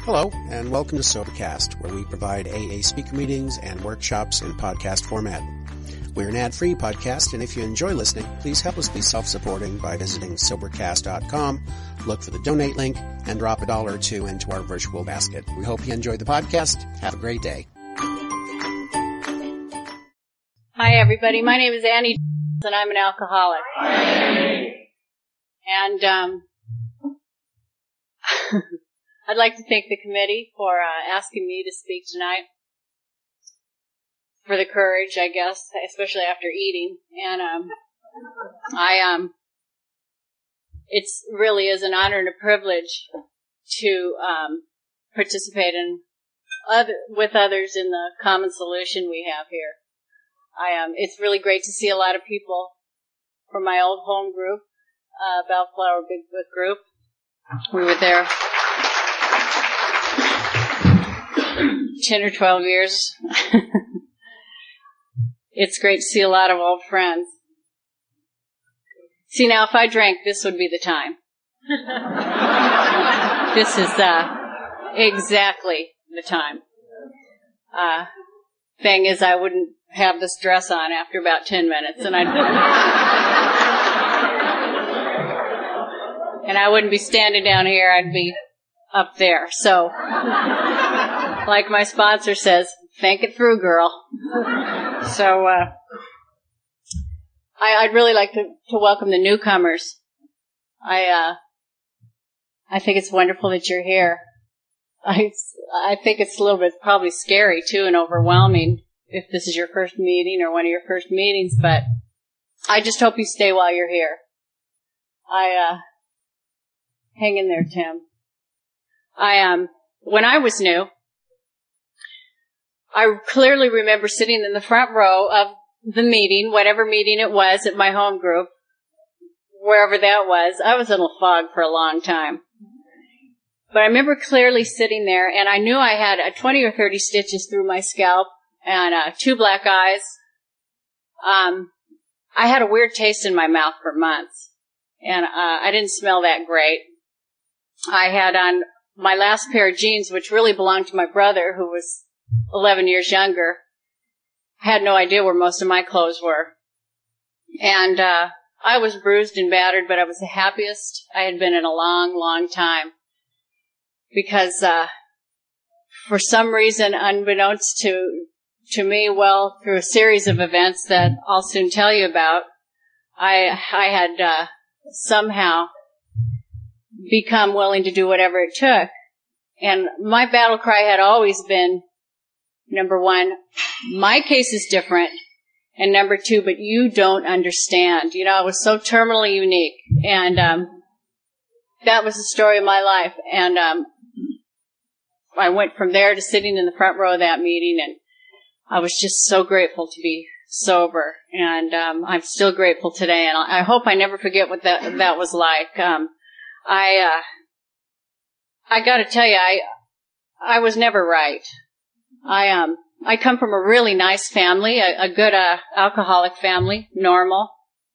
Hello, and welcome to Sobercast, where we provide AA speaker meetings and workshops in podcast format. We're an ad-free podcast, and if you enjoy listening, please help us be self-supporting by visiting Sobercast.com, look for the donate link, and drop $1 or $2 into our virtual basket. We hope you enjoy the podcast. Have a great day. Hi, everybody. My name is Annie, and I'm an alcoholic. And I'd like to thank the committee for asking me to speak tonight, for the courage, I guess, especially after eating. And it really is an honor and a privilege to participate with others in the common solution we have here. It's really great to see a lot of people from my old home group, Bellflower Big Book Group. We were there 10 or 12 years. It's great to see a lot of old friends. See, now, if I drank, this would be the time. This is exactly the time. Thing is, I wouldn't have this dress on after about 10 minutes, and I wouldn't be standing down here, I'd be up there. So, like my sponsor says, think it through, girl. So, I'd really like to welcome the newcomers. I think it's wonderful that you're here. I think it's a little bit probably scary, too, and overwhelming if this is your first meeting or one of your first meetings, but I just hope you stay while you're here. Hang in there, Tim. When I was new, I clearly remember sitting in the front row of the meeting, whatever meeting it was at my home group, wherever that was. I was in a fog for a long time. But I remember clearly sitting there, and I knew I had 20 or 30 stitches through my scalp and 2 black eyes. I had a weird taste in my mouth for months, and I didn't smell that great. I had on my last pair of jeans, which really belonged to my brother, who was 11 years younger. I had no idea where most of my clothes were. And I was bruised and battered, but I was the happiest I had been in a long, long time. Because for some reason, unbeknownst to me, well, through a series of events that I'll soon tell you about, I had somehow become willing to do whatever it took. And my battle cry had always been, number 1, my case is different, and number 2, but you don't understand. You know, I was so terminally unique, and that was the story of my life. And I went from there to sitting in the front row of that meeting, and I was just so grateful to be sober, and I'm still grateful today, and I hope I never forget what that was like. I got to tell you, I was never right. I come from a really nice family, a good alcoholic family, normal,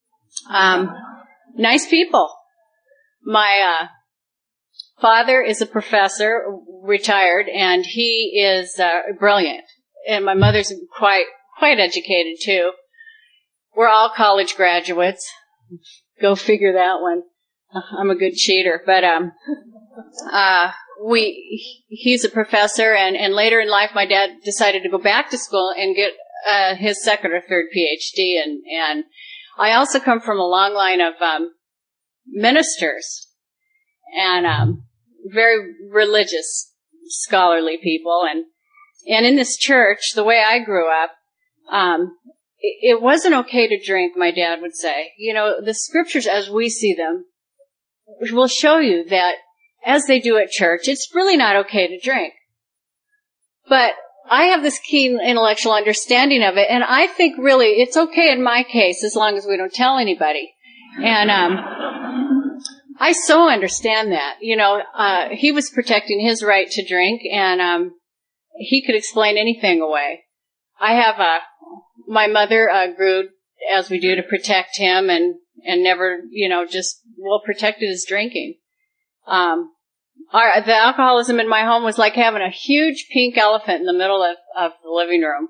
nice people. My father is a professor, retired, and he is brilliant. And my mother's quite educated too. We're all college graduates. Go figure that one. I'm a good cheater, but he's a professor, and later in life, my dad decided to go back to school and get his second or third PhD, and I also come from a long line of ministers and very religious, scholarly people, and in this church, the way I grew up, it wasn't okay to drink, my dad would say. You know, the scriptures as we see them will show you that as they do at church, it's really not okay to drink. But I have this keen intellectual understanding of it, and I think really it's okay in my case as long as we don't tell anybody. And I so understand that. You know, he was protecting his right to drink, and he could explain anything away. I have my mother grew, as we do, to protect him, and never, just protected his drinking. the alcoholism in my home was like having a huge pink elephant in the middle of the living room.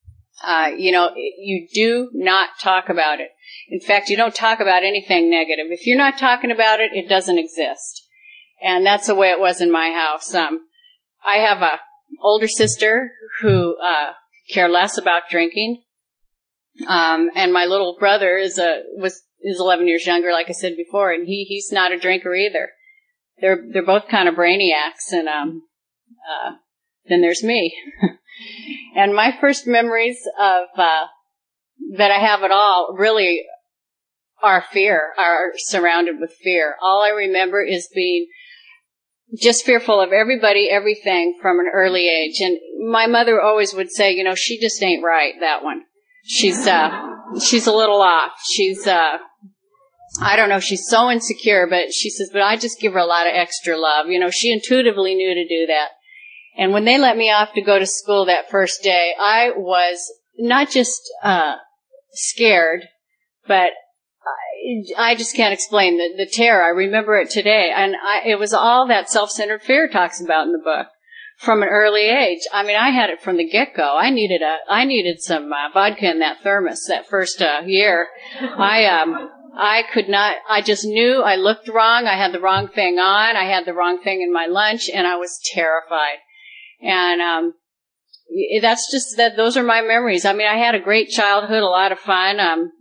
You do not talk about it. In fact, you don't talk about anything negative. If you're not talking about it, it doesn't exist. And that's the way it was in my house. I have a older sister who care less about drinking. And my little brother is 11 years younger, like I said before, and he's not a drinker either. They're both kind of brainiacs, and then there's me. And my first memories of that I have at all really are surrounded with fear. All I remember is being just fearful of everybody, everything from an early age. And my mother always would say, she just ain't right, that one. She's a little off. I don't know, she's so insecure, but she says, but I just give her a lot of extra love. She intuitively knew to do that. And when they let me off to go to school that first day, I was not just scared, but I just can't explain the terror. I remember it today. And it was all that self-centered fear talks about in the book from an early age. I mean, I had it from the get-go. I needed some vodka in that thermos that first year. I could not, I just knew I looked wrong. I had the wrong thing on. I had the wrong thing in my lunch, and I was terrified. And those are my memories. I mean, I had a great childhood, a lot of fun,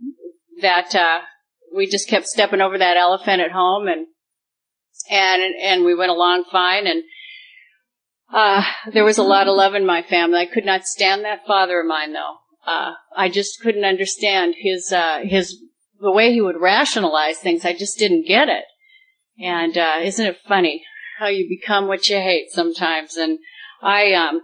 we just kept stepping over that elephant at home, and we went along fine, and there was a lot of love in my family. I could not stand that father of mine, though. I just couldn't understand the way he would rationalize things. I just didn't get it. And isn't it funny how you become what you hate sometimes? And I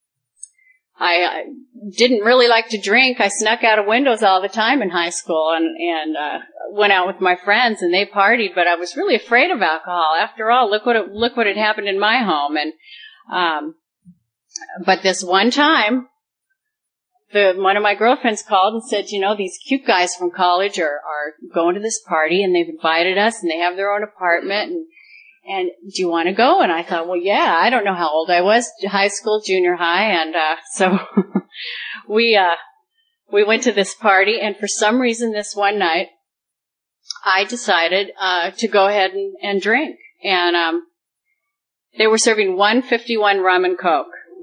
didn't really like to drink. I snuck out of windows all the time in high school and went out with my friends, and they partied, but I was really afraid of alcohol. After all, look what had happened in my home. And but this one time, one of my girlfriends called and said, these cute guys from college are going to this party, and they've invited us, and they have their own apartment, and do you want to go? And I thought, well, yeah, I don't know how old I was, high school, junior high, and so we went to this party, and for some reason this one night, I decided to go ahead and drink, and they were serving 151 rum and Coke.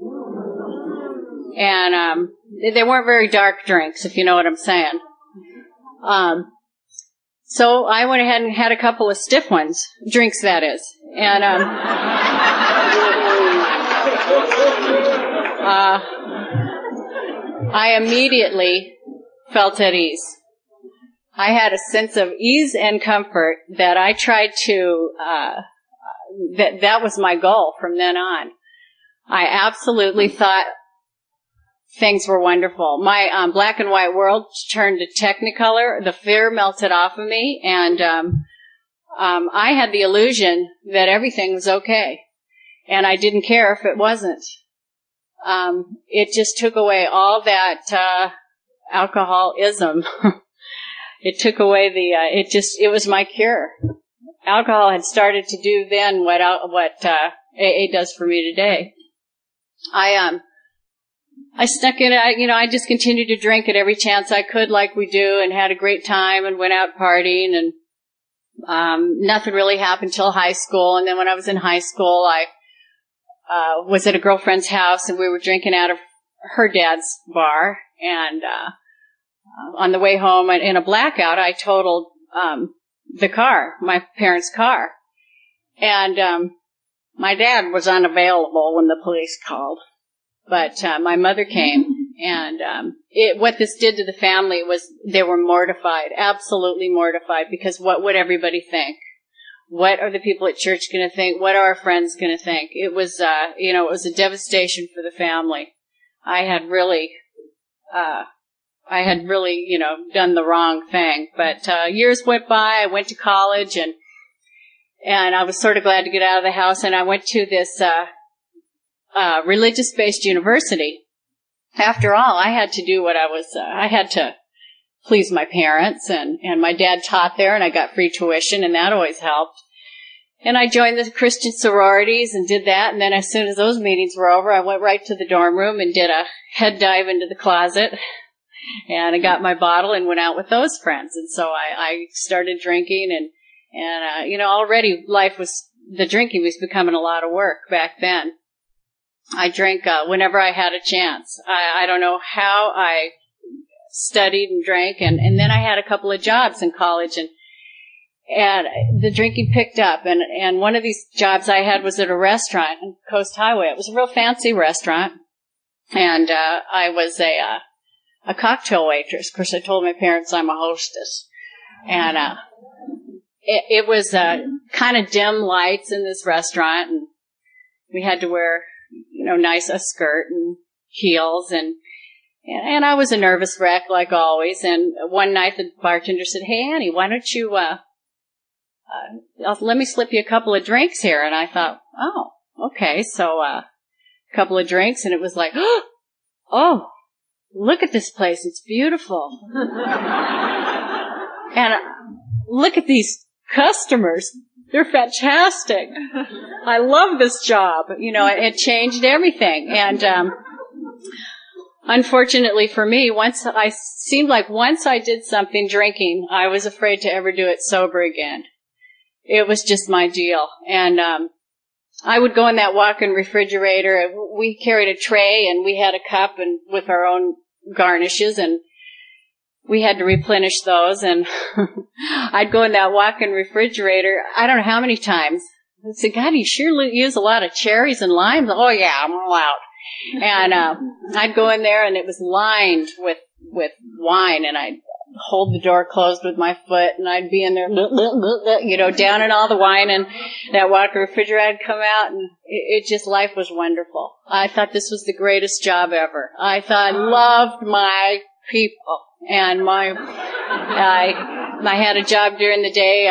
And they weren't very dark drinks, if you know what I'm saying. So I went ahead and had a couple of stiff ones, drinks that is. And I immediately felt at ease. I had a sense of ease and comfort that I tried to, that was my goal from then on. I absolutely thought things were wonderful. My black and white world turned to Technicolor. The fear melted off of me, and I had the illusion that everything was okay, and I didn't care if it wasn't. It just took away all that alcoholism. It took away it was my cure. Alcohol had started to do then what AA does for me today. I snuck in, I just continued to drink at every chance I could, like we do, and had a great time and went out partying, and nothing really happened till high school. And then when I was in high school, I was at a girlfriend's house, and we were drinking out of her dad's bar. And on the way home, in a blackout, I totaled the car, my parents' car. And my dad was unavailable when the police called. But my mother came, and what this did to the family was they were mortified, absolutely mortified, because what would everybody think? What are the people at church going to think? What are our friends going to think? It was, it was a devastation for the family. I had really, done the wrong thing. But years went by. I went to college, and I was sort of glad to get out of the house, and I went to this religious-based university. After all, I had to do what I had to please my parents, and my dad taught there, and I got free tuition, and that always helped. And I joined the Christian sororities and did that. And then as soon as those meetings were over, I went right to the dorm room and did a head dive into the closet. And I got my bottle and went out with those friends. And so I started drinking and already the drinking was becoming a lot of work back then. I drank whenever I had a chance. I don't know how I studied and drank. And then I had a couple of jobs in college and the drinking picked up. And one of these jobs I had was at a restaurant on Coast Highway. It was a real fancy restaurant. And I was a cocktail waitress. Of course, I told my parents I'm a hostess. And it was kind of dim lights in this restaurant, and we had to wear, a skirt and heels, and I was a nervous wreck like always. And one night the bartender said, "Hey, Annie, why don't you let me slip you a couple of drinks here?" And I thought, oh, okay. So a couple of drinks, and it was like, oh, look at this place. It's beautiful. And look at these customers. They're fantastic. I love this job. It changed everything. And unfortunately for me, once I did something drinking, I was afraid to ever do it sober again. It was just my deal. And I would go in that walk-in refrigerator. We carried a tray, and we had a cup and with our own garnishes, and we had to replenish those. And I'd go in that walk-in refrigerator, I don't know how many times. I'd say, "God, you sure use a lot of cherries and limes?" "Oh, yeah, I'm all out." And I'd go in there, and it was lined with wine, and I'd hold the door closed with my foot, and I'd be in there, down in all the wine, and that walk-in refrigerator would come out, and life was wonderful. I thought this was the greatest job ever. I loved my people, and I had a job during the day,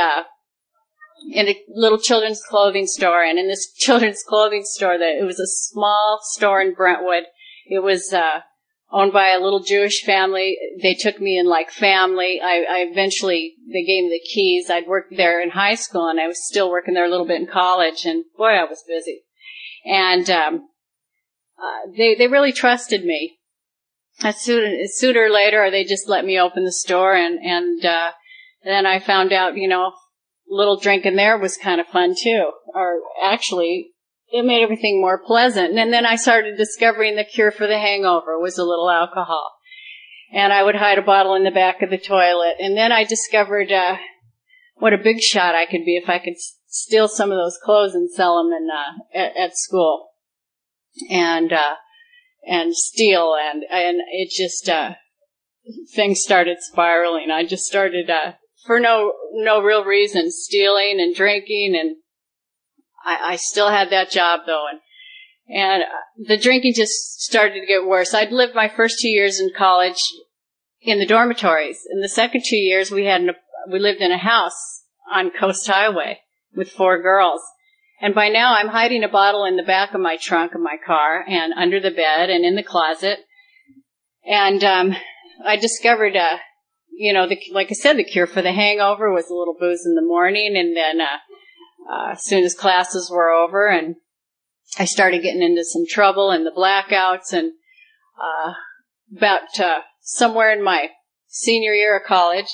in a little children's clothing store, and in this children's clothing store, it was a small store in Brentwood. It was, owned by a little Jewish family. They took me in like family. They gave me the keys. I'd worked there in high school, and I was still working there a little bit in college, and boy, I was busy. And they really trusted me. Sooner or later, they just let me open the store, and then I found out, little drinking there was kind of fun too. Or actually, it made everything more pleasant. And then I started discovering the cure for the hangover was a little alcohol. And I would hide a bottle in the back of the toilet. And then I discovered what a big shot I could be if I could steal some of those clothes and sell them at school. And steal. And it just, things started spiraling. I just started, for no real reason, stealing and drinking, and I still had that job though, and the drinking just started to get worse. I'd lived my first 2 years in college in the dormitories. In the second 2 years, we lived in a house on Coast Highway with 4 girls. And by now, I'm hiding a bottle in the back of my trunk of my car, and under the bed, and in the closet. And I discovered, like I said, the cure for the hangover was a little booze in the morning, and then as soon as classes were over, and I started getting into some trouble and the blackouts, and about somewhere in my senior year of college,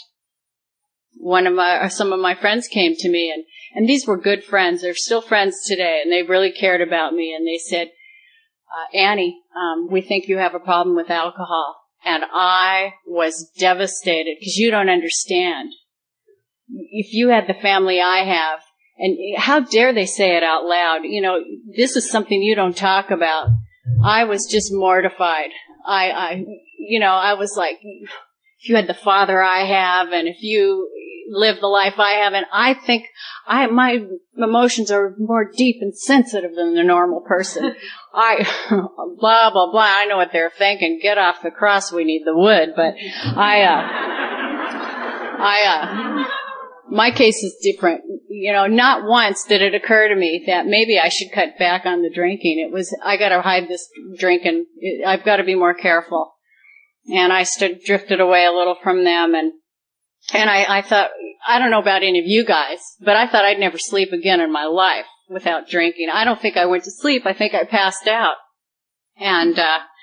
some of my friends came to me, and these were good friends. They're still friends today, and they really cared about me, and they said, "Annie, we think you have a problem with alcohol." And I was devastated, because you don't understand. If you had the family I have, and how dare they say it out loud? This is something you don't talk about. I was just mortified. I was like, if you had the father I have, and if you live the life I have, and I think my emotions are more deep and sensitive than the normal person. Blah, blah, blah. I know what they're thinking. Get off the cross. We need the wood. But my case is different. Not once did it occur to me that maybe I should cut back on the drinking. It was, I gotta hide this drinking. I've gotta be more careful. And I drifted away a little from them, and And I thought, I don't know about any of you guys, but I thought I'd never sleep again in my life without drinking. I don't think I went to sleep. I think I passed out. And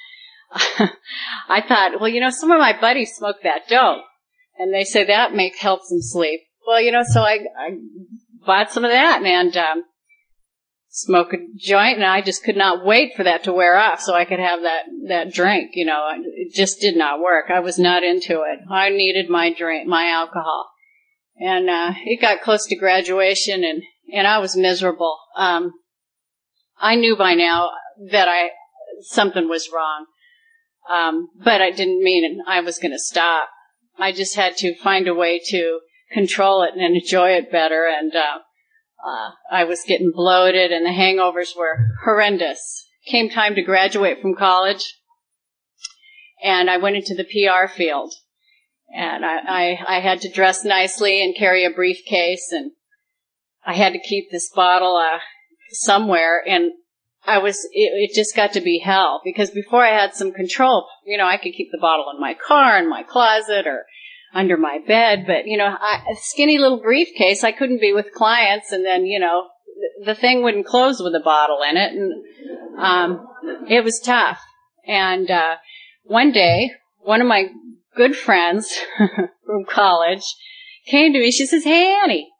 I thought, well, some of my buddies smoke that dope. And they say that helps them sleep. Well, so I bought some of that and smoked a joint, and I just could not wait for that to wear off so I could have that drink. It just did not work. I was not into it. I needed my drink, my alcohol. And it got close to graduation, and I was miserable. I knew by now that something was wrong. But I didn't mean I was going to stop. I just had to find a way to control it and enjoy it better. And I was getting bloated, and the hangovers were horrendous. Came time to graduate from college, and I went into the PR field. And I had to dress nicely and carry a briefcase, and I had to keep this bottle somewhere. And it just got to be hell, because before I had some control, I could keep the bottle in my car, in my closet, or under my bed. But, a skinny little briefcase, I couldn't be with clients, and then, the thing wouldn't close with a bottle in it. And it was tough. And one day, one of my good friends from college came to me. She says, "Hey, Annie,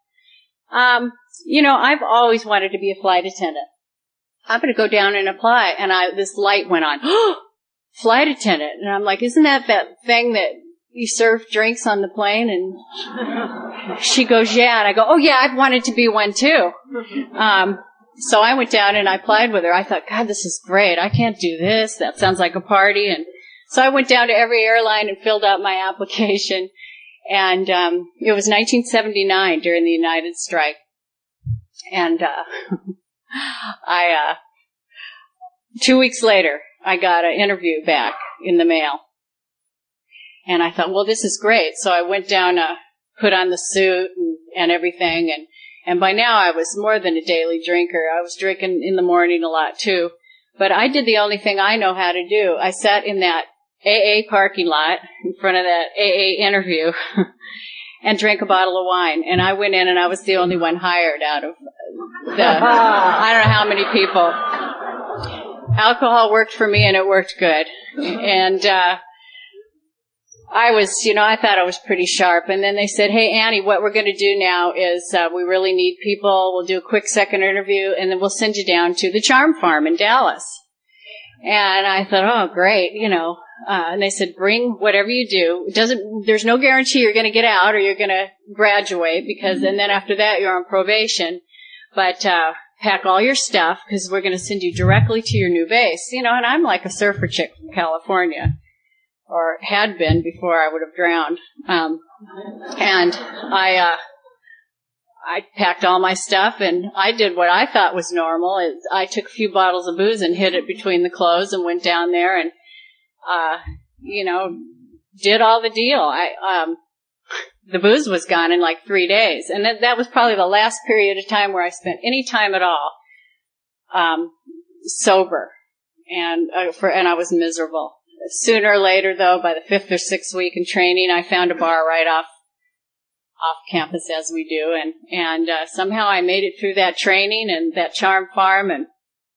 I've always wanted to be a flight attendant. I'm going to go down and apply." And this light went on. Flight attendant. And I'm like, "Isn't that thing that you serve drinks on the plane?" And she goes, "Yeah." And I go, "Oh, yeah, I've wanted to be one too." So I went down and I applied with her. I thought, God, this is great. I can't do this. That sounds like a party. And so I went down to every airline and filled out my application. And it was 1979 during the United strike. And 2 weeks later, I got an interview back in the mail. And I thought, well, this is great. So I went down, put on the suit and everything. And by now I was more than a daily drinker. I was drinking in the morning a lot too. But I did the only thing I know how to do. I sat in that AA parking lot in front of that AA interview and drank a bottle of wine. And I went in, and I was the only one hired out of I don't know how many people. Alcohol worked for me, and it worked good. And I was, I thought I was pretty sharp. And then they said, "Hey, Annie, what we're going to do now is we really need people. We'll do a quick second interview, and then we'll send you down to the Charm Farm in Dallas." And I thought, oh, great, and they said, "Bring whatever you do. There's no guarantee you're going to get out or you're going to graduate, and then after that you're on probation. But pack all your stuff, because we're going to send you directly to your new base." And I'm like a surfer chick from California, or had been before I would have drowned. And I packed all my stuff, and I did what I thought was normal. I took a few bottles of booze and hid it between the clothes and went down there and, did all the deal. The booze was gone in like 3 days. And that was probably the last period of time where I spent any time at all, sober. And I was miserable. Sooner or later, though, by the 5th or 6th week in training, I found a bar right off campus, as we do, and somehow I made it through that training and that Charm Farm, and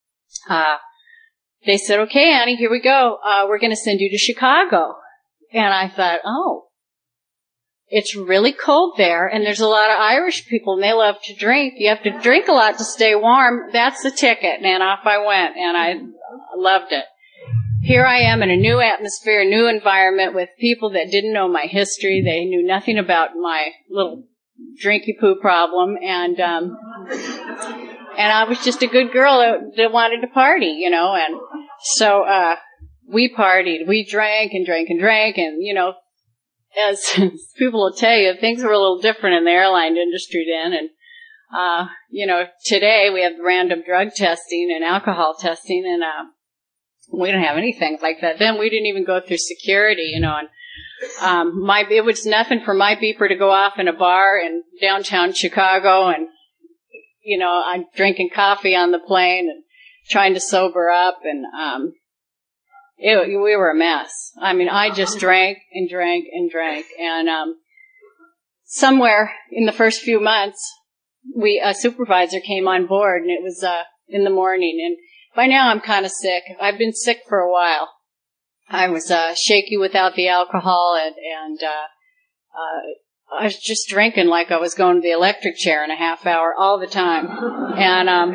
they said, "Okay, Annie, here we go. We're going to send you to Chicago." And I thought, oh, it's really cold there, and there's a lot of Irish people, and they love to drink. You have to drink a lot to stay warm. That's the ticket. And off I went, and I loved it. Here I am in a new atmosphere, a new environment with people that didn't know my history. They knew nothing about my little drinky poo problem. And I was just a good girl that wanted to party, And so, we partied. We drank and drank and drank. And, as people will tell you, things were a little different in the airline industry then. And, today we have random drug testing and alcohol testing, and, we don't have anything like that. Then we didn't even go through security, and it was nothing for my beeper to go off in a bar in downtown Chicago, and I'm drinking coffee on the plane and trying to sober up, and we were a mess. I mean, I just drank and drank and drank, and somewhere in the first few months, a supervisor came on board, and it was in the morning. And by now I'm kind of sick. I've been sick for a while. I was shaky without the alcohol, and I was just drinking like I was going to the electric chair in a half hour all the time. And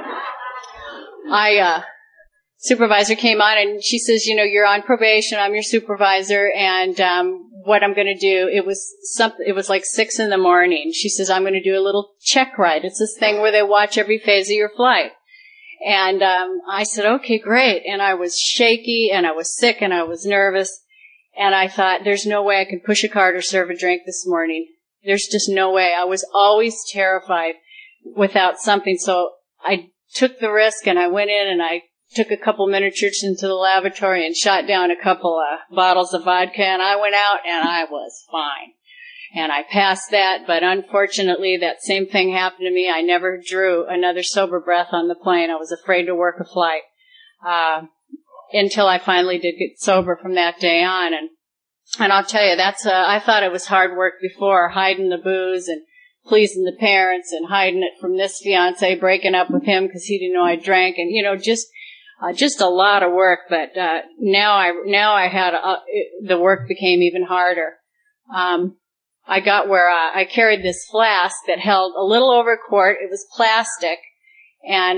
supervisor came on, and she says, you're on probation. I'm your supervisor, and what I'm going to do, it was like 6 a.m. She says, I'm going to do a little check ride. It's this thing where they watch every phase of your flight. And I said, okay, great. And I was shaky, and I was sick, and I was nervous. And I thought, there's no way I can push a cart or serve a drink this morning. There's just no way. I was always terrified without something. So I took the risk, and I went in, and I took a couple miniatures into the lavatory and shot down a couple of bottles of vodka, and I went out, and I was fine. And I passed that, but unfortunately that same thing happened to me. I never drew another sober breath on the plane. I was afraid to work a flight until I finally did get sober from that day on. And I'll tell you, I thought it was hard work before, hiding the booze and pleasing the parents and hiding it from this fiancé, breaking up with him because he didn't know I drank, and just a lot of work. But now I had the work became even harder. I got where I carried this flask that held a little over a quart. It was plastic, and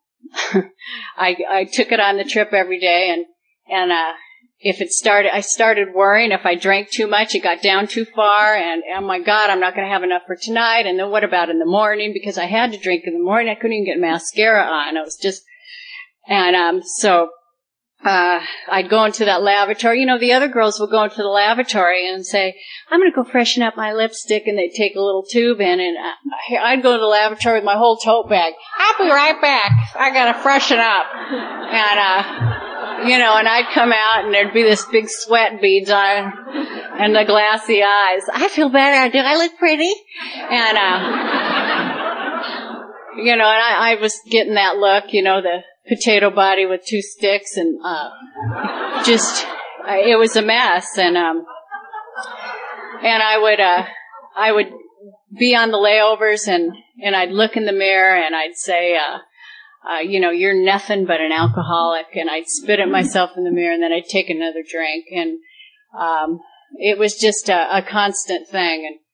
I took it on the trip every day. And I started worrying if I drank too much, it got down too far, and oh my God, I'm not going to have enough for tonight. And then what about in the morning? Because I had to drink in the morning. I couldn't even get mascara on. I was just, and so I'd go into that lavatory. The other girls would go into the lavatory and say, I'm going to go freshen up my lipstick, and they'd take a little tube in, and I'd go to the lavatory with my whole tote bag. I'll be right back. I got to freshen up. And I'd come out, and there'd be this big sweat beads on, and the glassy eyes. I feel better. Do I look pretty? And, and I was getting that look, the potato body with 2 sticks, and it was a mess. And I would be on the layovers, and I'd look in the mirror, and I'd say, you're nothing but an alcoholic, and I'd spit at myself in the mirror, and then I'd take another drink, and it was just a constant thing. And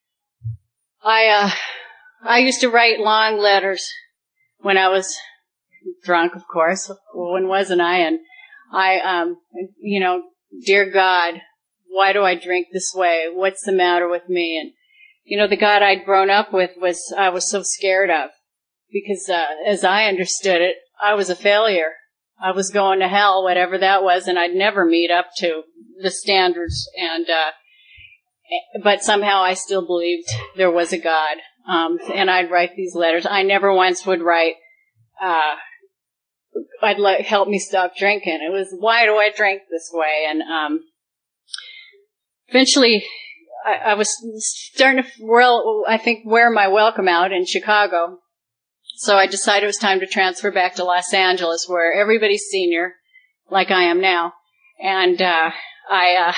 I used to write long letters when I was drunk, of course. When wasn't I? And I, dear God, why do I drink this way? What's the matter with me? And, the God I'd grown up with I was so scared of, because, as I understood it, I was a failure. I was going to hell, whatever that was, and I'd never meet up to the standards. And, but somehow I still believed there was a God. And I'd write these letters. I never once would write, help me stop drinking. It was, why do I drink this way? And, eventually, I was starting to, wear my welcome out in Chicago. So I decided it was time to transfer back to Los Angeles, where everybody's senior, like I am now. And, I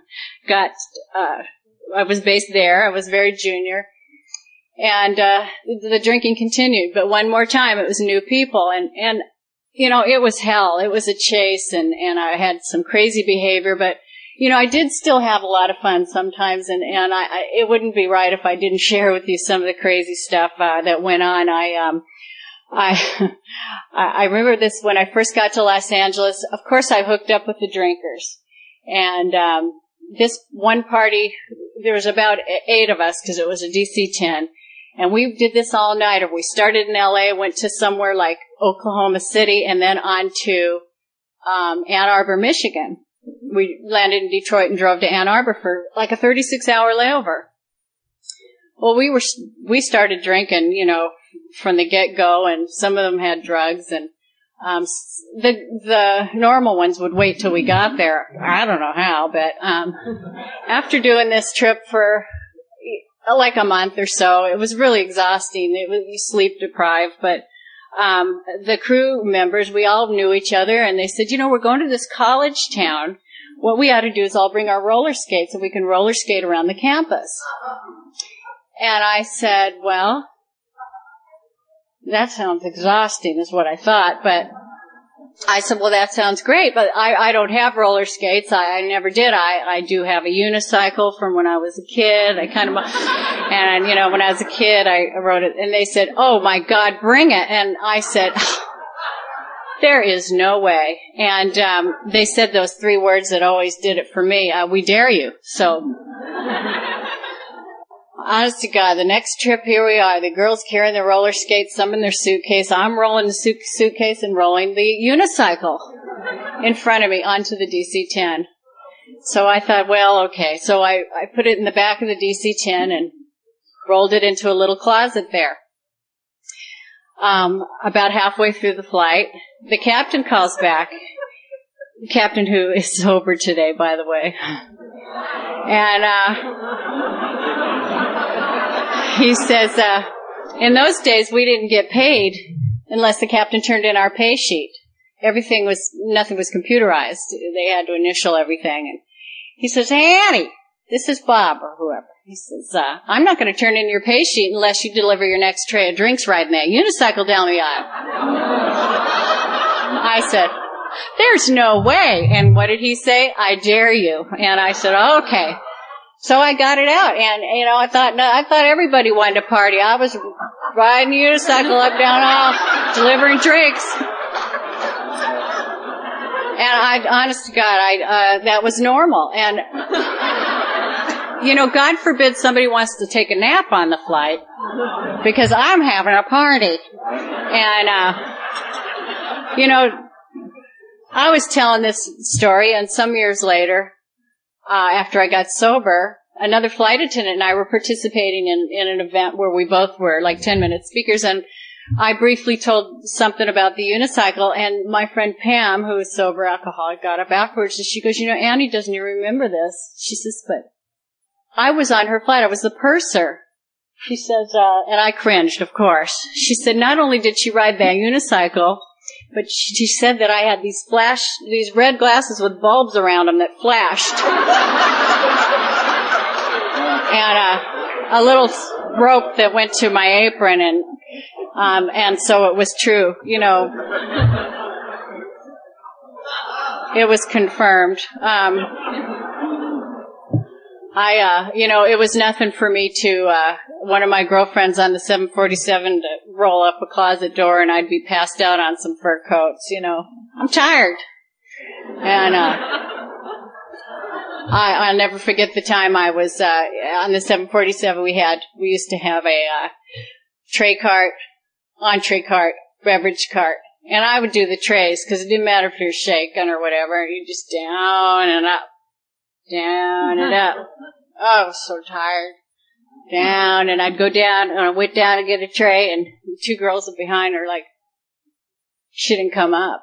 was based there. I was very junior. And, the drinking continued. But one more time, it was new people. And, it was hell. It was a chase, and I had some crazy behavior, but, I did still have a lot of fun sometimes, and it wouldn't be right if I didn't share with you some of the crazy stuff, that went on. I remember this when I first got to Los Angeles. Of course, I hooked up with the drinkers. And, this one party, there was about 8 of us, because it was a DC-10. And we did this all nighter. We started in LA, went to somewhere like Oklahoma City, and then on to Ann Arbor, Michigan. We landed in Detroit and drove to Ann Arbor for like a 36-hour layover. Well, we started drinking, from the get-go, and some of them had drugs, and the normal ones would wait till we got there. I don't know how, but after doing this trip for like a month or so, it was really exhausting. You sleep deprived, but the crew members, we all knew each other, and they said, we're going to this college town. What we ought to do is all bring our roller skates, and we can roller skate around the campus. And I said, well, that sounds exhausting is what I thought, but I said, well, that sounds great, but I don't have roller skates. I never did. I do have a unicycle from when I was a kid. And, you know, when I was a kid, I rode it, and they said, oh my God, bring it. And I said, there is no way. And, they said those 3 words that always did it for me. We dare you. So, honest to God, the next trip, here we are. The girls carrying their roller skates, some in their suitcase. I'm rolling the suitcase and rolling the unicycle in front of me onto the DC-10. So I thought, well, okay. So I put it in the back of the DC-10 and rolled it into a little closet there. About halfway through the flight, the captain calls back. The captain, who is sober today, by the way. And, he says, in those days we didn't get paid unless the captain turned in our pay sheet. Nothing was computerized. They had to initial everything. And he says, hey, Annie, this is Bob or whoever. He says, I'm not going to turn in your pay sheet unless you deliver your next tray of drinks riding that unicycle down the aisle. I said, there's no way. And what did he say? I dare you. And I said, okay. So I got it out, and, you know, I thought everybody wanted to party. I was riding the unicycle up, down, aisle, delivering drinks. And honest to God, that was normal. And, you know, God forbid somebody wants to take a nap on the flight, because I'm having a party. And, you know, I was telling this story, and some years later, after I got sober, another flight attendant and I were participating in an event where we both were like 10-minute speakers, and I briefly told something about the unicycle, and my friend Pam, who is sober alcoholic, got up afterwards and she goes, you know, Annie doesn't even remember this. She says, but I was on her flight. I was the purser. She says, and I cringed, of course. She said, not only did she ride that unicycle, but she said that I had these red glasses with bulbs around them that flashed. And a little rope that went to my apron, and so it was true. You know, it was confirmed. You know, it was nothing for me to, one of my girlfriends on the 747 to roll up a closet door and I'd be passed out on some fur coats, you know. I'm tired. And, I'll never forget the time I was, on the 747 we used to have a, entree cart, beverage cart. And I would do the trays, cause it didn't matter if you're shaking or whatever, you just down and up. Down and up. Oh, I was so tired. Down, and I'd go down, and I went down to get a tray, and 2 girls behind her, like, she didn't come up.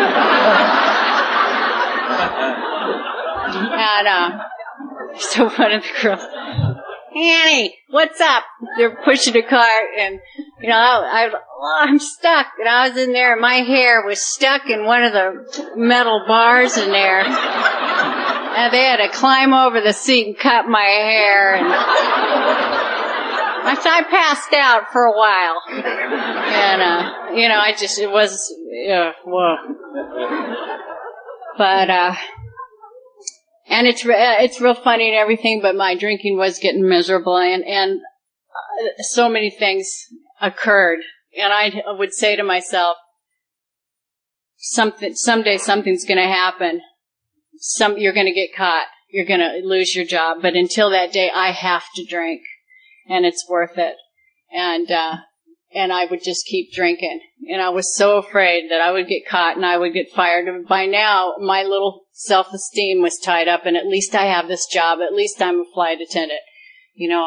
And, so one of the girls, Annie, what's up? They're pushing a cart, and, you know, I'm stuck. And I was in there, and my hair was stuck in one of the metal bars in there. And they had to climb over the seat and cut my hair. And I passed out for a while. And, you know, it was, whoa. But, and it's real funny and everything, but my drinking was getting miserable, and so many things occurred. And I would say to myself, someday something's gonna happen. You're gonna get caught. You're gonna lose your job. But until that day, I have to drink. And it's worth it. And I would just keep drinking. And I was so afraid that I would get caught and I would get fired. And by now, my little self-esteem was tied up, and at least I have this job. At least I'm a flight attendant. You know,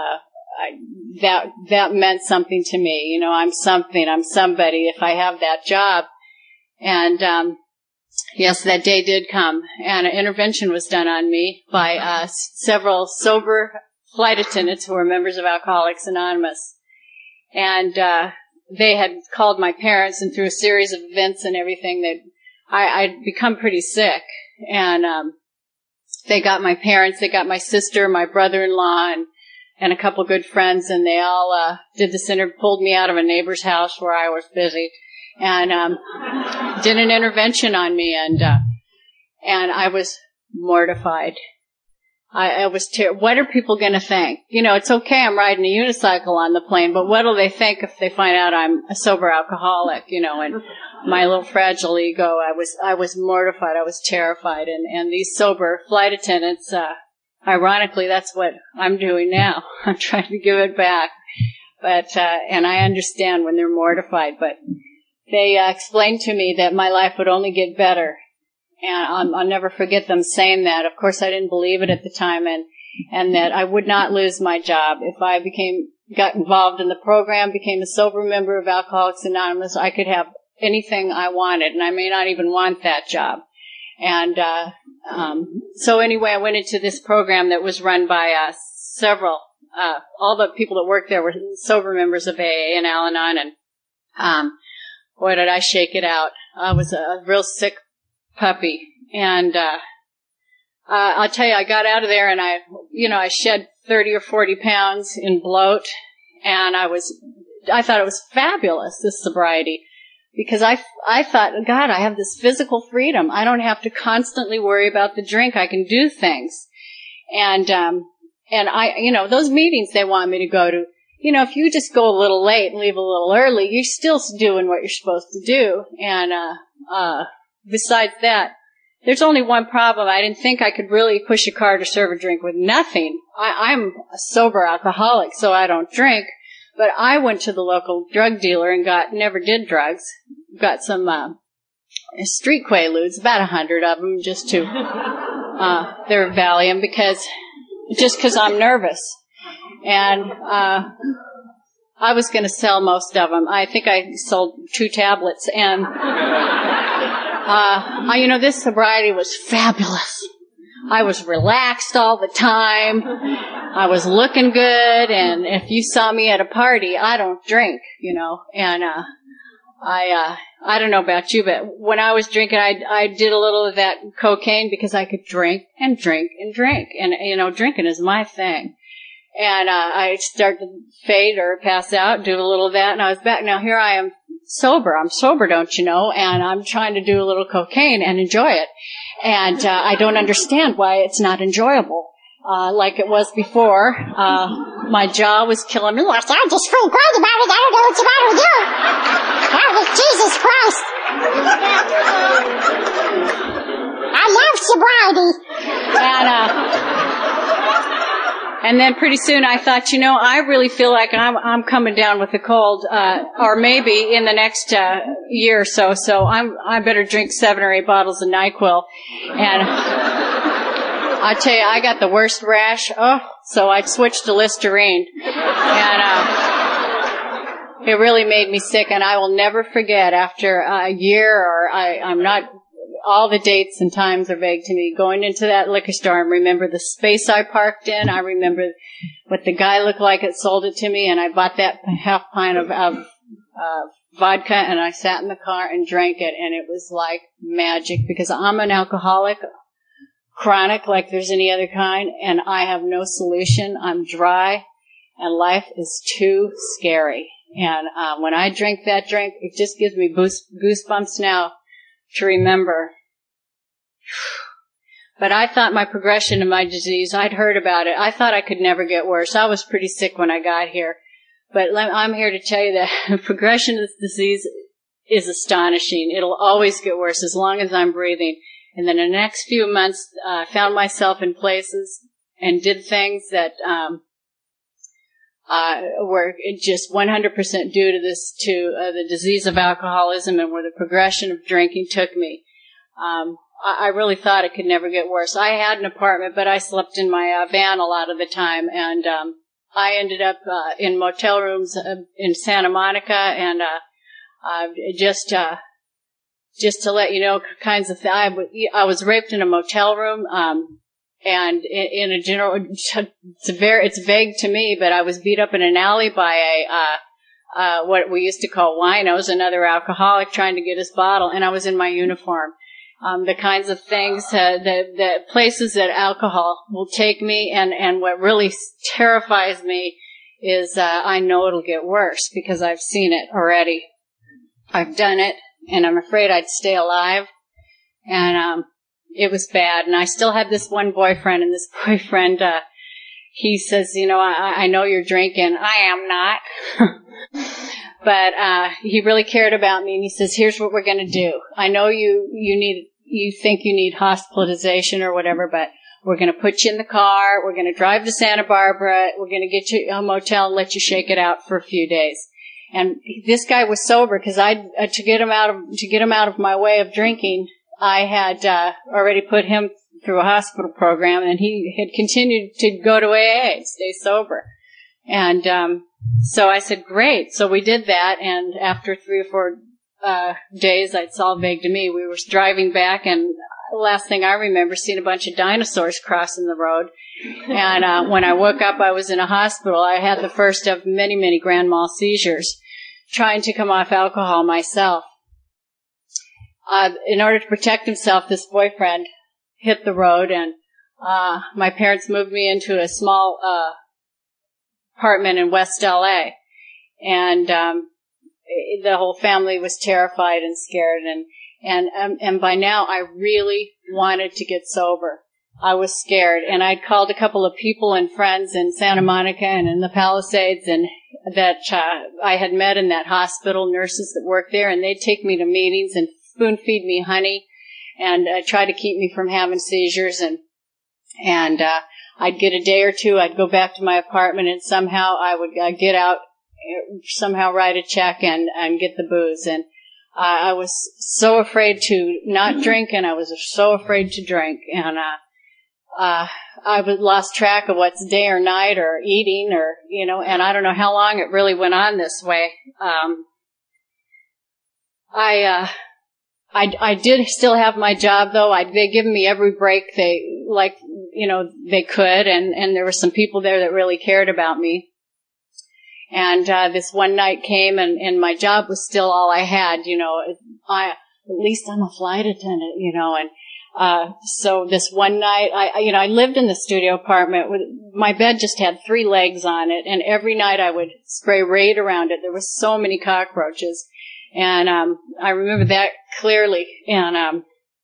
that meant something to me. You know, I'm something. I'm somebody if I have that job. And, yes, that day did come, and an intervention was done on me by several sober flight attendants who were members of Alcoholics Anonymous. And they had called my parents, and through a series of events and everything, I'd become pretty sick. And they got my parents, they got my sister, my brother-in-law, and a couple good friends, and they all pulled me out of a neighbor's house where I was busy, and did an intervention on me, and I was mortified. I was what are people going to think? It's okay I'm riding a unicycle on the plane, but what'll they think if they find out I'm a sober alcoholic, and my little fragile ego, I was mortified, I was terrified, and these sober flight attendants, ironically, that's what I'm doing now. I'm trying to give it back, but, and I understand when they're mortified, but they explained to me that my life would only get better. And I'll never forget them saying that. Of course, I didn't believe it at the time, and that I would not lose my job. If I got involved in the program, became a sober member of Alcoholics Anonymous, I could have anything I wanted, and I may not even want that job. And so anyway, I went into this program that was run by several, all the people that worked there were sober members of AA and Al-Anon, and boy, did I shake it out. I was a real sick puppy, and I'll tell you, I got out of there, and I shed 30 or 40 pounds in bloat, and I thought it was fabulous, this sobriety, because I thought, God, I have this physical freedom. I don't have to constantly worry about the drink. I can do things, and I, those meetings they want me to go to, if you just go a little late and leave a little early, you're still doing what you're supposed to do, and besides that, there's only one problem. I didn't think I could really push a car to serve a drink with nothing. I'm a sober alcoholic, so I don't drink. But I went to the local drug dealer and never did drugs. Got some street Quaaludes, about 100 of them, just to they're Valium because I'm nervous. And I was going to sell most of them. I think I sold 2 tablets, and this sobriety was fabulous. I was relaxed all the time. I was looking good, and if you saw me at a party, I don't drink, and I don't know about you, but when I was drinking, I did a little of that cocaine because I could drink and drink and drink, and drinking is my thing. And I started to fade or pass out, do a little of that, and I was back. Now here I am sober. I'm sober, don't you know? And I'm trying to do a little cocaine and enjoy it. And I don't understand why it's not enjoyable like it was before. My jaw was killing me. I just feel great about it. I don't know what's the matter with you. Oh, Jesus Christ. I love sobriety. And then pretty soon I thought, I really feel like I'm coming down with a cold, or maybe in the next year or so. So I better drink 7 or 8 bottles of NyQuil. And I tell you, I got the worst rash. So I switched to Listerine, and it really made me sick. And I will never forget after a year, or I'm not. All the dates and times are vague to me. Going into that liquor store and remember the space I parked in. I remember what the guy looked like that sold it to me, and I bought that half pint of vodka, and I sat in the car and drank it, and it was like magic because I'm an alcoholic, chronic like there's any other kind, and I have no solution. I'm dry, and life is too scary. And when I drink that drink, it just gives me goosebumps now to remember. But I thought my progression of my disease, I'd heard about it. I thought I could never get worse. I was pretty sick when I got here. But I'm here to tell you that the progression of this disease is astonishing. It'll always get worse as long as I'm breathing. And then in the next few months, I found myself in places and did things that were just 100% due to the disease of alcoholism, and where the progression of drinking took me. I really thought it could never get worse. I had an apartment, but I slept in my van a lot of the time, and I ended up in motel rooms in Santa Monica, and just to let you know, kinds of I was raped in a motel room. And in a general, it's vague to me, but I was beat up in an alley by what we used to call winos, another alcoholic trying to get his bottle, and I was in my uniform. the kinds of things, the places that alcohol will take me, and what really terrifies me is I know it'll get worse because I've seen it already. I've done it, and I'm afraid I'd stay alive, and it was bad. And I still had this one boyfriend, and this boyfriend, he says, I know you're drinking. I am not. But he really cared about me, and he says, here's what we're going to do. I know you think you need hospitalization or whatever, but we're going to put you in the car. We're going to drive to Santa Barbara. We're going to get you a motel and let you shake it out for a few days. And this guy was sober because to get him out of my way of drinking, I had already put him through a hospital program, and he had continued to go to AA, stay sober. And so I said, great. So we did that, and after 3 or 4 days, it's all vague to me, we were driving back, and the last thing I remember, seeing a bunch of dinosaurs crossing the road. And when I woke up, I was in a hospital. I had the first of many, many grand mal seizures, trying to come off alcohol myself. In order to protect himself, this boyfriend hit the road, and my parents moved me into a small apartment in West LA, and the whole family was terrified and scared, and by now I really wanted to get sober. I was scared, and I'd called a couple of people and friends in Santa Monica and in the Palisades, and that I had met in that hospital, nurses that worked there, and they'd take me to meetings and spoon feed me honey and try to keep me from having seizures, and I'd get a day or two, I'd go back to my apartment, and somehow I would get out, somehow write a check and get the booze. And I was so afraid to not drink, and I was so afraid to drink. And I lost track of what's day or night or eating or, and I don't know how long it really went on this way. I did still have my job, though. They'd given me every break they could, and there were some people there that really cared about me. And this one night came, and my job was still all I had, at least I'm a flight attendant, and so this one night, I lived in the studio apartment. My bed just had 3 legs on it, and every night I would spray Raid around it. There were so many cockroaches. And I remember that clearly, and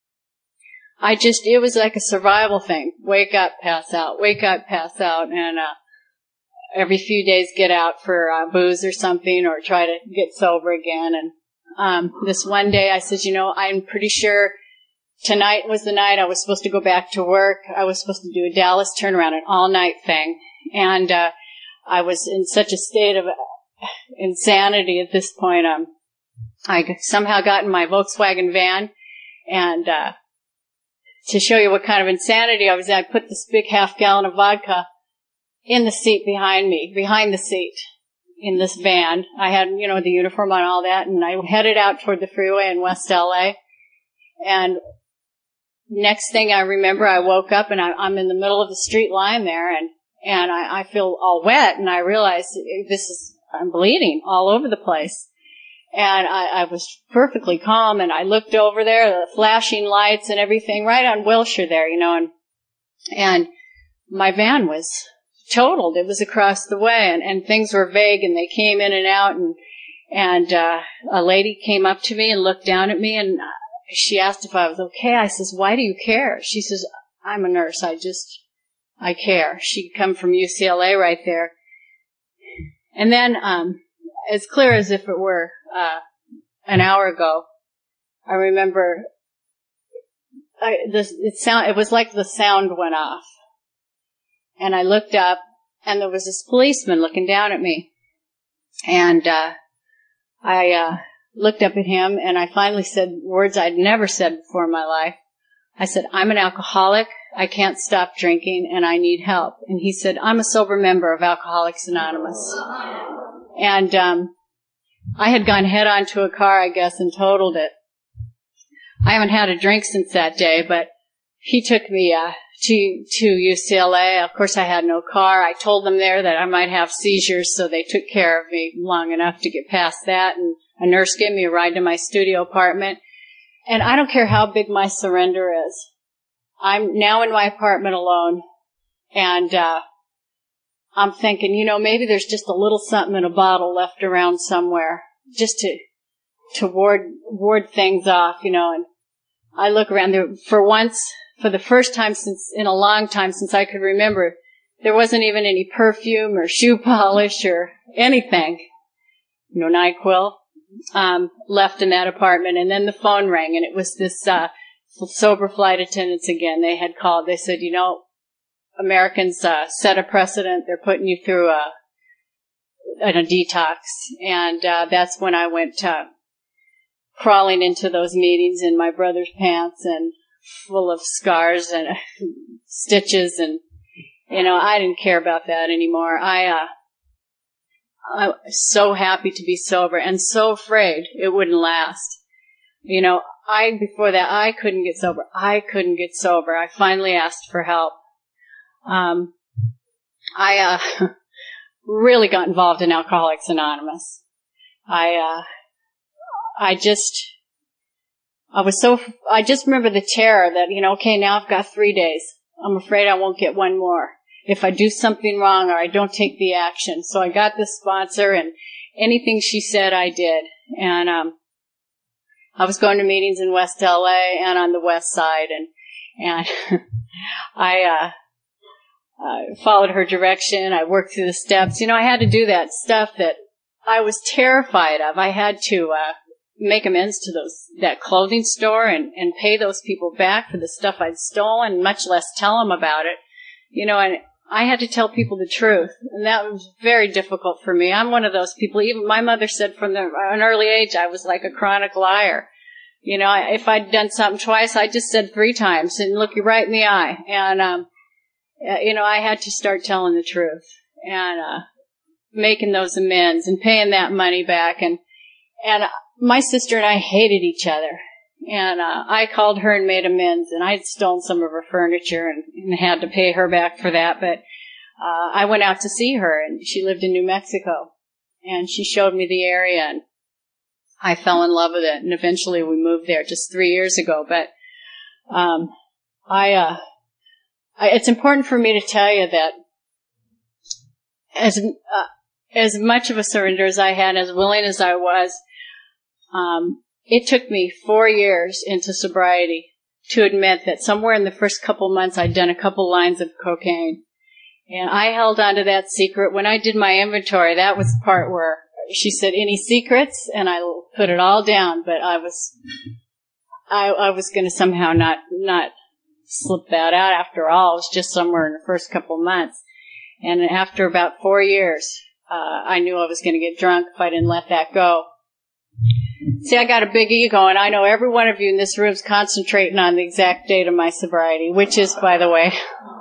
it was like a survival thing. Wake up, pass out, wake up, pass out, and every few days get out for booze or something, or try to get sober again. And this one day I said, I'm pretty sure tonight was the night I was supposed to go back to work. I was supposed to do a Dallas turnaround, an all-night thing. And I was in such a state of insanity at this point. I somehow got in my Volkswagen van, and to show you what kind of insanity I was in, I put this big half-gallon of vodka in the seat behind the seat in this van. I had, the uniform on, all that, and I headed out toward the freeway in West LA. And next thing I remember, I woke up, and I'm in the middle of the street lying there, and I feel all wet, and I realize I'm bleeding all over the place. And I was perfectly calm, and I looked over there, the flashing lights and everything, right on Wilshire there, and my van was totaled. It was across the way, and things were vague, and they came in and out, and a lady came up to me and looked down at me, and she asked if I was okay. I says, why do you care? She says, I'm a nurse. I care. She'd come from UCLA right there. And then, as clear as if it were an hour ago, I remember it was like the sound went off. And I looked up, and there was this policeman looking down at me. And I looked up at him, and I finally said words I'd never said before in my life. I said, I'm an alcoholic. I can't stop drinking, and I need help. And he said, I'm a sober member of Alcoholics Anonymous. And I had gone head on to a car, I guess, and totaled it. I haven't had a drink since that day, but he took me to UCLA. Of course, I had no car. I told them there that I might have seizures, so they took care of me long enough to get past that. And a nurse gave me a ride to my studio apartment. And I don't care how big my surrender is. I'm now in my apartment alone, and I'm thinking, maybe there's just a little something in a bottle left around somewhere, just to ward things off, and I look around there. For the first time in a long time since I could remember, there wasn't even any perfume or shoe polish or anything, NyQuil, left in that apartment. And then the phone rang, and it was this sober flight attendants again. They had called. They said, Americans set a precedent. They're putting you through a detox. And that's when I went crawling into those meetings in my brother's pants and full of scars and stitches. And, I didn't care about that anymore. I was so happy to be sober and so afraid it wouldn't last. Before that, I couldn't get sober. I finally asked for help. I really got involved in Alcoholics Anonymous. I just remember the terror that, okay, now I've got 3 days. I'm afraid I won't get one more if I do something wrong or I don't take the action. So I got this sponsor, and anything she said, I did. And I was going to meetings in West LA and on the West Side, and I followed her direction. I worked through the steps. I had to do that stuff that I was terrified of. I had to make amends to that clothing store and pay those people back for the stuff I'd stolen, much less tell them about it. And I had to tell people the truth, and that was very difficult for me. I'm one of those people. Even my mother said from an early age I was like a chronic liar. If I'd done something twice, I just said 3 times and look you right in the eye. And I had to start telling the truth and making those amends and paying that money back. And my sister and I hated each other. And I called her and made amends, and I'd stolen some of her furniture and had to pay her back for that. But I went out to see her, and she lived in New Mexico. And she showed me the area, and I fell in love with it. And eventually we moved there just 3 years ago. But it's important for me to tell you that as much of a surrender as I had, as willing as I was, it took me 4 years into sobriety to admit that somewhere in the first couple months I'd done a couple lines of cocaine. And I held on to that secret. When I did my inventory, that was the part where she said, "Any secrets?" And I put it all down, but I was going to somehow not slip that out after all. It was just somewhere in the first couple months. And after about 4 years, I knew I was going to get drunk if I didn't let that go. See, I got a big ego, and I know every one of you in this room is concentrating on the exact date of my sobriety, which is, by the way,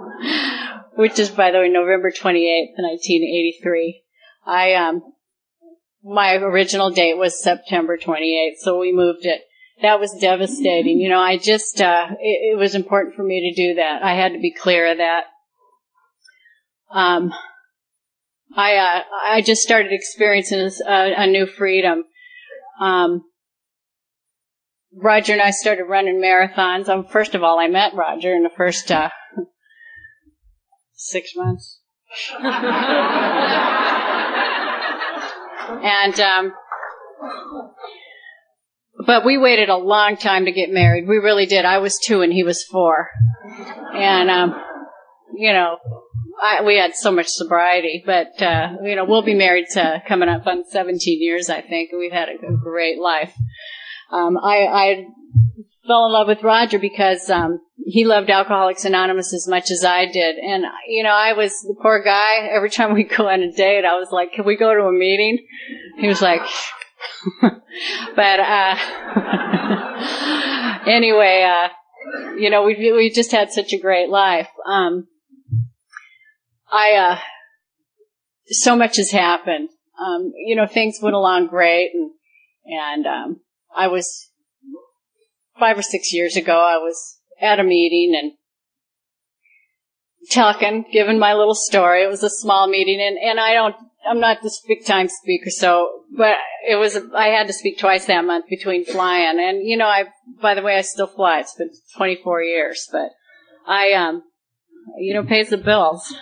November 28th, 1983. My original date was September 28th, so we moved it. That was devastating. It was important for me to do that. I had to be clear of that. I just started experiencing a new freedom. Roger and I started running marathons. First of all, I met Roger in the first 6 months. But we waited a long time to get married. We really did. I was 2 and he was 4. And, we had so much sobriety, but, we'll be married coming up on 17 years, I think, and we've had a great life. I fell in love with Roger because, he loved Alcoholics Anonymous as much as I did. And, I was the poor guy. Every time we'd go on a date, I was like, "Can we go to a meeting?" He was like, but, anyway, we just had such a great life. So much has happened. Things went along great, and I was 5 or 6 years ago, I was at a meeting and talking, giving my little story. It was a small meeting, and I not this big time speaker, but I had to speak twice that month between flying. And, by the way, I still fly. It's been 24 years, but pays the bills.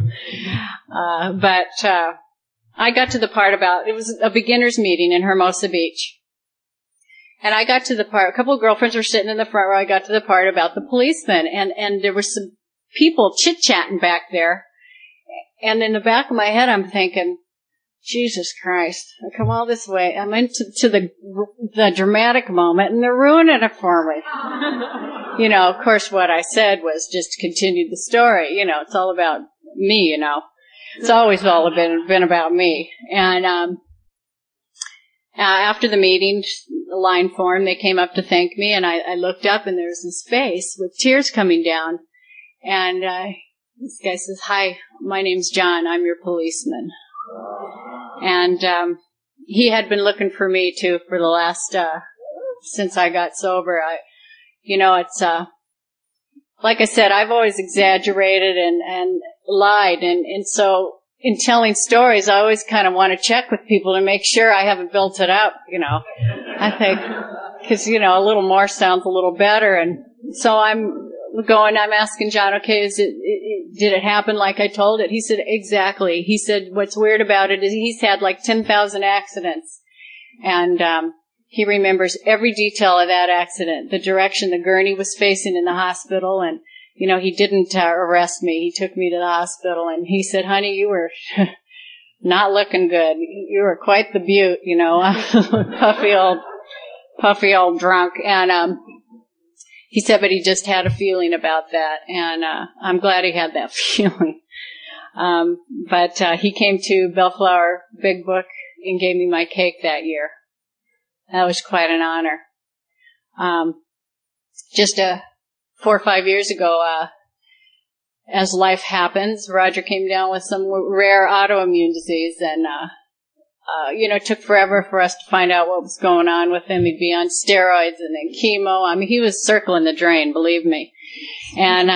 But I got to the part it was a beginner's meeting in Hermosa Beach. And I got to the part, a couple of girlfriends were sitting in the front row. I got to the part about the policeman, and there were some people chit-chatting back there. And in the back of my head, I'm thinking, Jesus Christ, I come all this way. I'm into the dramatic moment, and they're ruining it for me. Of course, what I said was just continue the story. It's all about me, It's always all been about me. And after the meeting, the line formed, they came up to thank me, and I looked up, and there was this face with tears coming down. And this guy says, "Hi, my name's John. I'm your policeman." And he had been looking for me, too, for the last, since I got sober. It's, like I said, I've always exaggerated and lied. And so in telling stories, I always kind of want to check with people to make sure I haven't built it up, I think, because, a little more sounds a little better. And so I'm asking John, okay, did it happen like I told it? He said, exactly. He said, what's weird about it is he's had like 10,000 accidents. And, he remembers every detail of that accident, the direction the gurney was facing in the hospital. And, he didn't arrest me. He took me to the hospital, and he said, honey, you were not looking good. You were quite the beaut, puffy old drunk. And, he said, but he just had a feeling about that, and I'm glad he had that feeling. But he came to Bellflower Big Book and gave me my cake that year. That was quite an honor. Just 4 or 5 years ago, as life happens, Roger came down with some rare autoimmune disease, and it took forever for us to find out what was going on with him. He'd be on steroids and then chemo. I mean, he was circling the drain, believe me. And,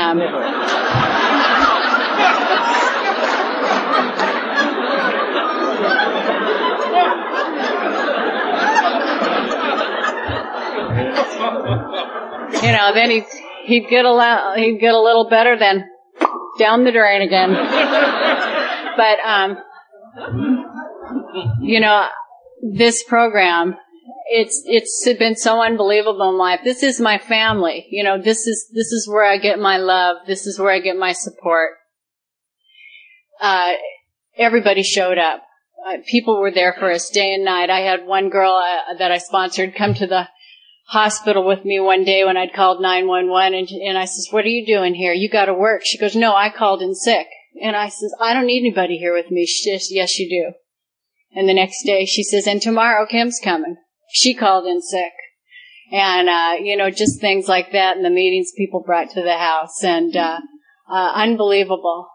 then he'd get a little better, then down the drain again. But, this program, it's been so unbelievable in life. This is my family. This is where I get my love. This is where I get my support. Everybody showed up. People were there for us day and night. I had one girl that I sponsored come to the hospital with me one day when I'd called 911, and I says, what are you doing here? You got to work. She goes, no, I called in sick. And I says, I don't need anybody here with me. She says, yes, you do. And the next day she says, and tomorrow Kim's coming. She called in sick. And, just things like that in the meetings people brought to the house. And, unbelievable.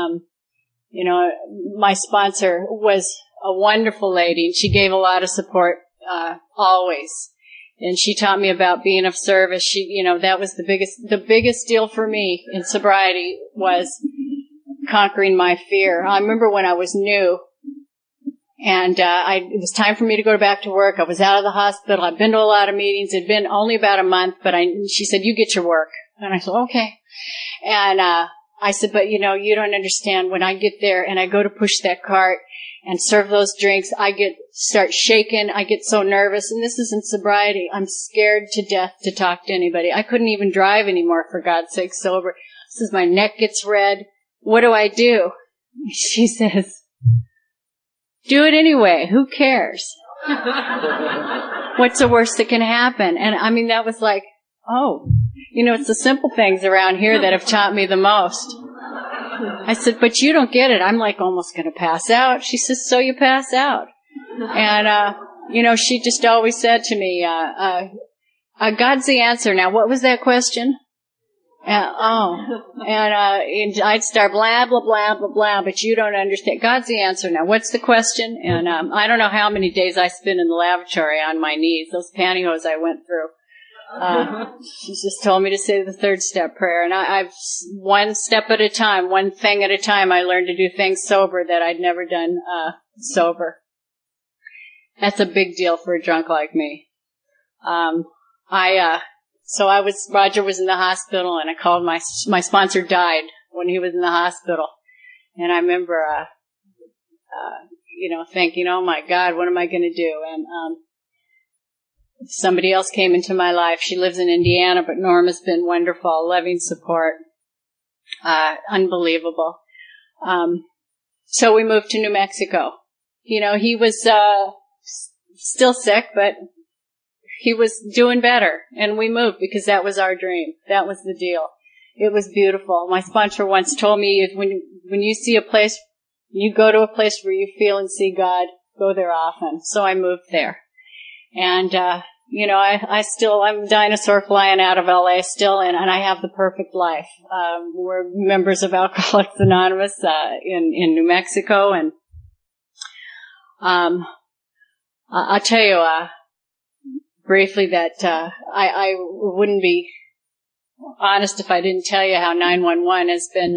My sponsor was a wonderful lady, and she gave a lot of support, always. And she taught me about being of service. That was the biggest deal for me in sobriety was conquering my fear. I remember when I was new, and it was time for me to go back to work. I was out of the hospital. I'd been to a lot of meetings. It'd been only about a month, but she said, you get your work. And I said, okay. And I said, but you don't understand. When I get there and I go to push that cart and serve those drinks, I start shaking. I get so nervous. And this isn't sobriety. I'm scared to death to talk to anybody. I couldn't even drive anymore, for God's sake, sober. Says my neck gets red. What do I do? She says, do it anyway. Who cares? What's the worst that can happen? And I mean, that was like, oh, it's the simple things around here that have taught me the most. I said, but you don't get it. I'm like almost going to pass out. She says, so you pass out. And, she just always said to me, God's the answer. Now, what was that question? And I'd start blah, blah, blah, blah, blah, but you don't understand. God's the answer. Now, what's the question? And, I don't know how many days I spent in the lavatory on my knees, those pantyhose I went through. She just told me to say the third step prayer. And I've one step at a time, one thing at a time, I learned to do things sober that I'd never done sober. That's a big deal for a drunk like me. Roger was in the hospital, and I called my sponsor died when he was in the hospital. And I remember, thinking, oh my God, what am I going to do? And, somebody else came into my life. She lives in Indiana, but Norma's been wonderful, loving support, unbelievable. So we moved to New Mexico. He was, still sick, but he was doing better, and we moved because that was our dream. That was the deal. It was beautiful. My sponsor once told me, when you see a place, you go to a place where you feel and see God, go there often. So I moved there. And, I'm dinosaur flying out of LA still, and I have the perfect life. We're members of Alcoholics Anonymous, in New Mexico, and, I'll tell you, briefly that, I wouldn't be honest if I didn't tell you how 911 has been,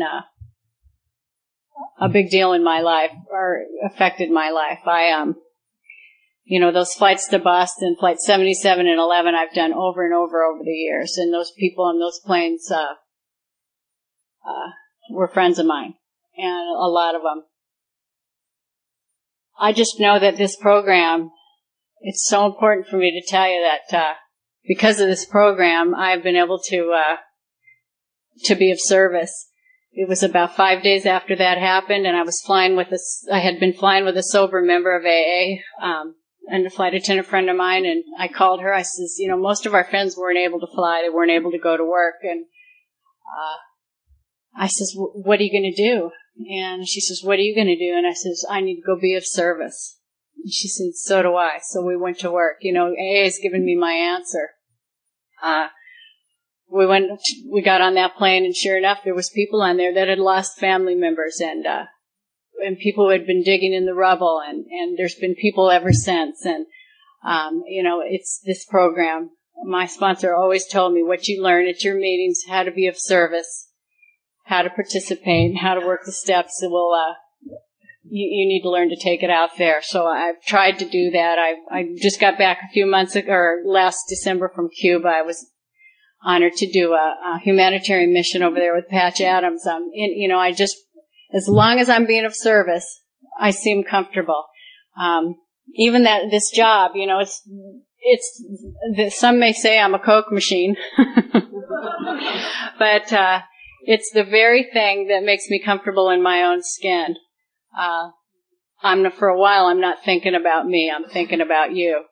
a big deal in my life, or affected my life. Those flights to Boston, Flight 77 and 11, I've done over and over the years. And those people on those planes, were friends of mine. And a lot of them. I just know that this program, it's so important for me to tell you that, because of this program, I've been able to be of service. It was about 5 days after that happened, and I had been flying with a sober member of AA, and a flight attendant friend of mine, and I called her. I says, most of our friends weren't able to fly. They weren't able to go to work. And I says, what are you going to do? And she says, what are you going to do? And I says, I need to go be of service. And she said, so do I. So we went to work. AA has given me my answer. We got on that plane, and sure enough, there was people on there that had lost family members, and people who had been digging in the rubble, and there's been people ever since. And, it's this program. My sponsor always told me what you learn at your meetings, how to be of service, how to participate, how to work the steps. It will, you need to learn to take it out there. So I've tried to do that. I just got back a few months ago, or last December, from Cuba. I was honored to do a humanitarian mission over there with Patch Adams. As long as I'm being of service, I seem comfortable. Even this job, some may say I'm a Coke machine, but, it's the very thing that makes me comfortable in my own skin. For a while, I'm not thinking about me. I'm thinking about you.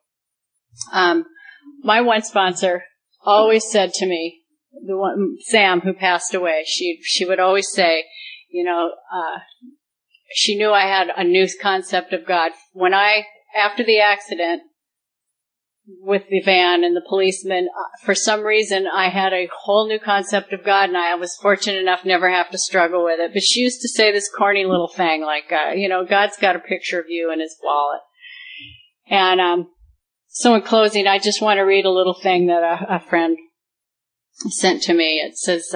My one sponsor always said to me, Sam, who passed away, she would always say, she knew I had a new concept of God. After the accident with the van and the policeman, for some reason, I had a whole new concept of God, and I was fortunate enough never have to struggle with it. But she used to say this corny little thing, like, God's got a picture of you in his wallet. And, so in closing, I just want to read a little thing that a friend sent to me. It says,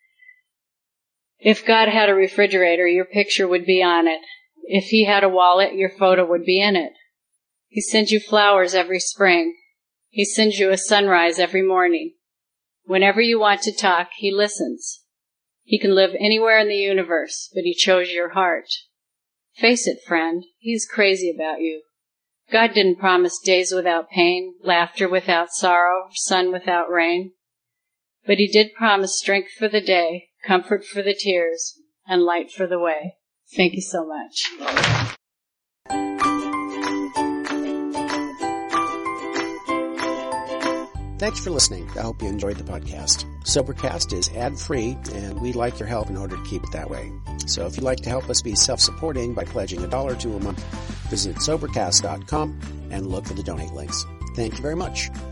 if God had a refrigerator, your picture would be on it. If he had a wallet, your photo would be in it. He sends you flowers every spring. He sends you a sunrise every morning. Whenever you want to talk, he listens. He can live anywhere in the universe, but he chose your heart. Face it, friend, he's crazy about you. God didn't promise days without pain, laughter without sorrow, sun without rain. But he did promise strength for the day, comfort for the tears, and light for the way. Thank you so much. Thanks for listening. I hope you enjoyed the podcast. Sobercast is ad-free, and we'd like your help in order to keep it that way. So if you'd like to help us be self-supporting by pledging $1 or $2 a month, visit Sobercast.com and look for the donate links. Thank you very much.